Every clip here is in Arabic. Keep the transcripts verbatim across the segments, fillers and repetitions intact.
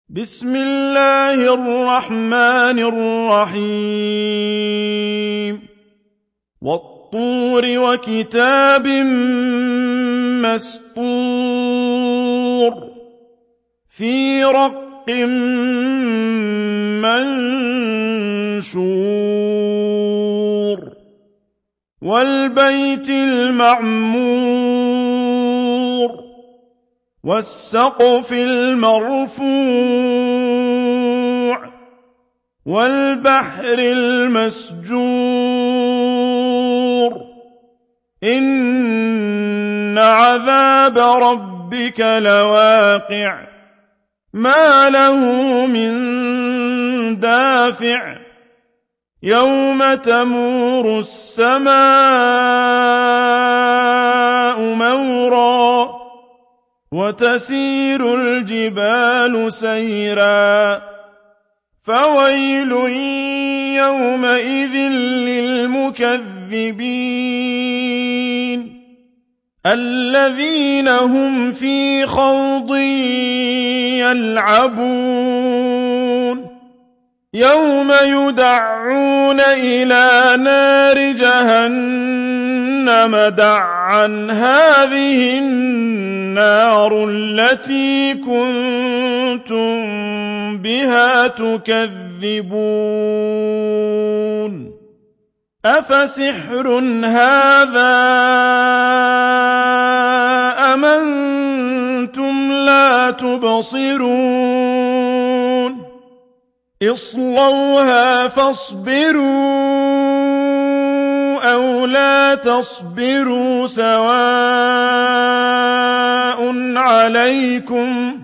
بسم الله الرحمن الرحيم والطور وكتاب مسطور في رق منشور والبيت المعمور والسقف المرفوع والبحر المسجور إن عذاب ربك لواقع ما له من دافع يوم تمور السماء مورا وتسير الجبال سيرا فويل يومئذ للمكذبين الذين هم في خوض يلعبون يوم يدعون إلى نار جهنم دعا هذه النار التي كنتم بها تكذبون أفسحر هذا أم أنتم لا تبصرون اصلوها فاصبروا أو لا تصبروا سواء عليكم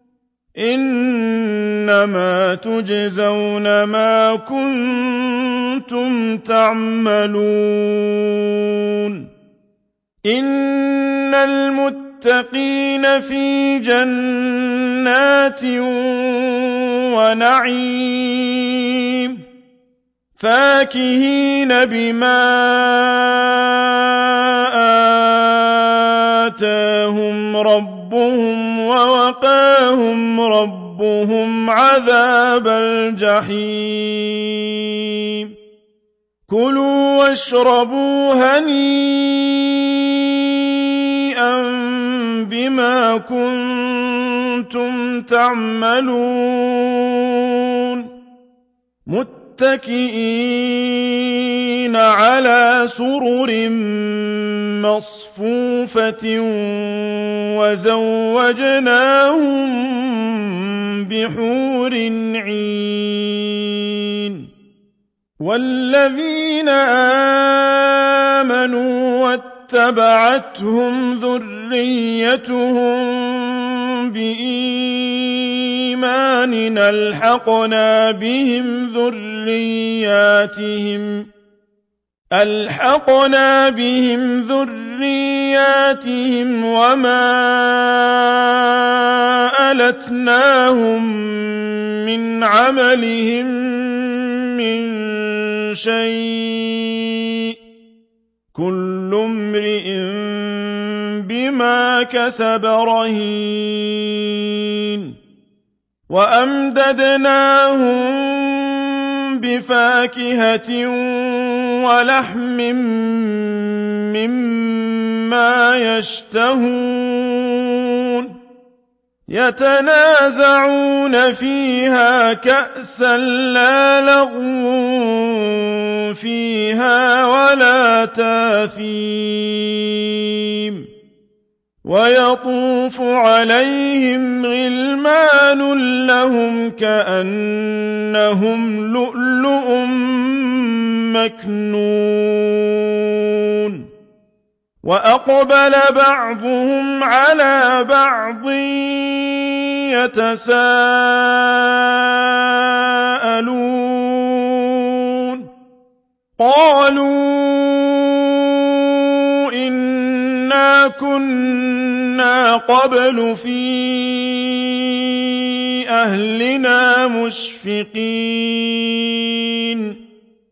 إنما تجزون ما كنتم تعملون إن المتقين في جنات ونعيم فاكهين بما آتاهم ربهم ووقاهم ربهم عذاب الجحيم كلوا واشربوا هنيئا بما كنتم تعملون متكئين على سرر مصفوفة وزوجناهم بحور عين والذين آمنوا واتبعتهم ذريتهم بإيمان ألحقنا بهم ذرياتهم ألحقنا بهم ذرياتهم وما ألتناهم من عملهم من شيء كل امرئ بما كسب رهين وأمددناهم بفاكهة ولحم مما يشتهون يتنازعون فيها كأسا لا لغو فيها ولا تاثيم ويطوف عليهم غلمان لهم كأنهم لؤلؤ مكنون وأقبل بعضهم على بعض يتساءلون قالوا إنا كنا قبل في أهلنا مشفقين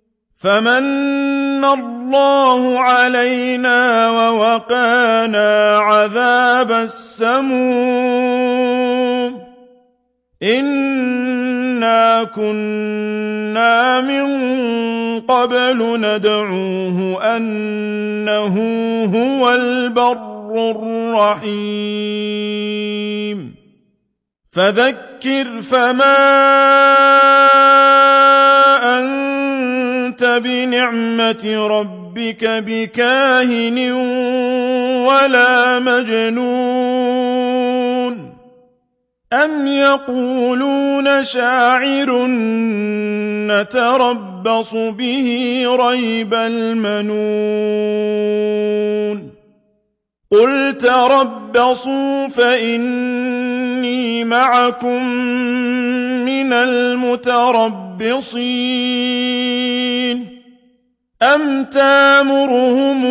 فمن الله علينا ووقانا عذاب السموم إن إِنَّا كُنَّا مِن قَبْلُ نَدْعُوهُ أَنَّهُ هُوَ الْبَرُّ الرَّحِيمُ فَذَكِّرْ فَمَا أَنتَ بِنِعْمَةِ رَبِّكَ بِكَاهِنٍ وَلَا مَجْنُونٍ أَمْ يَقُولُونَ شَاعِرٌ نَتَرَبَّصُ بِهِ رَيْبَ الْمَنُونِ قُلْ تَرَبَّصُوا فَإِنِّي مَعَكُم مِّنَ الْمُتَرَبِّصِينَ أَمْ تَأْمُرُهُمْ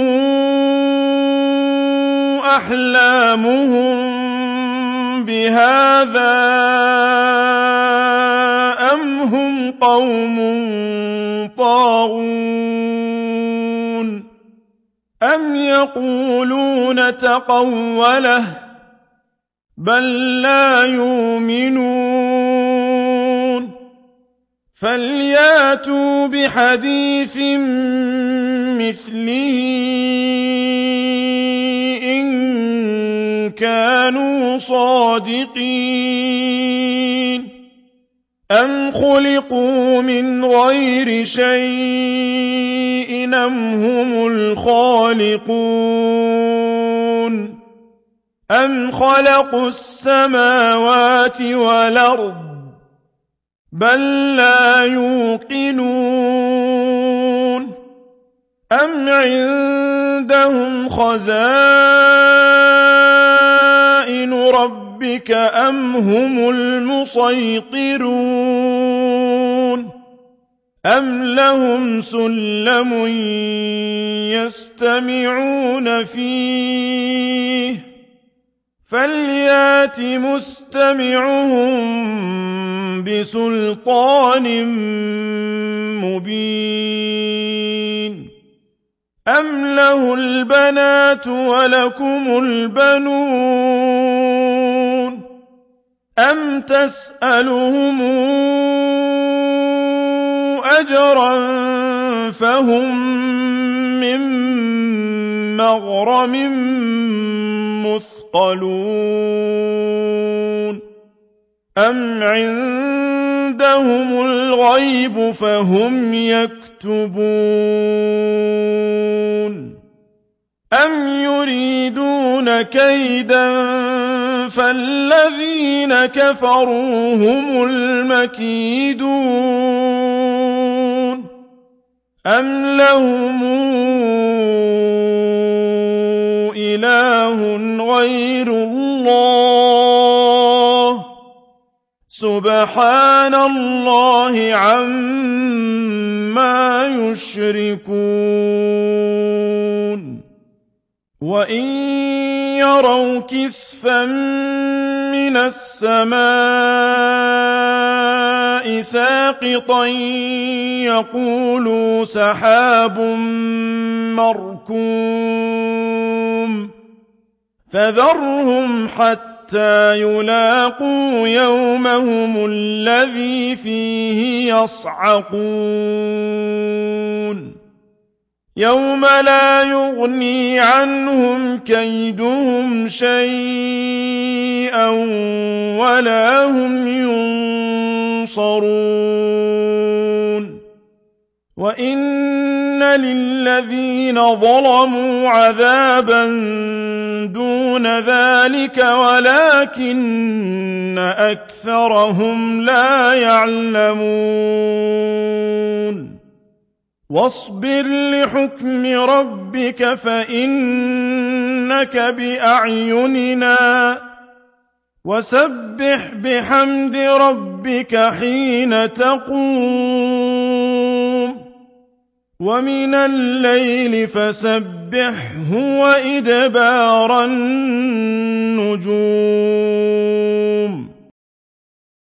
أَحْلَامُهُم بِهَٰذَا أَمْ هُمْ قَوْمٌ طَاغُونَ أَمْ يَقُولُونَ تَقَوَّلَهُ بَل لَّا يُؤْمِنُونَ فَلْيَأْتُوا بِحَدِيثٍ مِّثْلِهِ إِن كَانُوا صَادِقِينَ أَمْ خُلِقُوا مِنْ غَيْرِ شَيْءٍ أَمْ هُمُ الْخَالِقُونَ أَمْ خَلَقُوا السَّمَاوَاتِ وَالْأَرْضَ بَل لَّا يُوقِنُونَ أَمْ عِندَهُمْ خَزَائِنُ رَبِّكَ أَمْ هُمُ الْمُصَيْطِرُونَ أَمْ لَهُمْ سُلَّمٌ يَسْتَمِعُونَ فِيهِ فَلْيَأْتِ مُسْتَمِعُهُم بِسُلْطَانٍ مُّبِينٍ أَمْ لَهُ الْبَنَاتُ وَلَكُمُ الْبَنُونَ أَمْ تَسْأَلُهُمْ أَجْرًا فَهُم مِّن مَّغْرَمٍ مثقلون أم عندهم الغيب فهم يكتبون أم يريدون كيدا فالذين كفروا هم المكيدون أم لهم إله غير الله سبحان الله عما يشركون وإن يروا كسفا من السماء ساقطا يقولوا سحاب مركوم فذرهم حتى يلاقوا يومهم الذي فيه يصعقون يوم لا يغني عنهم كيدهم شيئا ولا هم ينصرون وإن للذين ظلموا عذابا دون ذلك ولكن أكثرهم لا يعلمون واصبر لحكم ربك فإنك بأعيننا وسبح بحمد ربك حين تقوم ومن الليل فسبحه وإدبار النجوم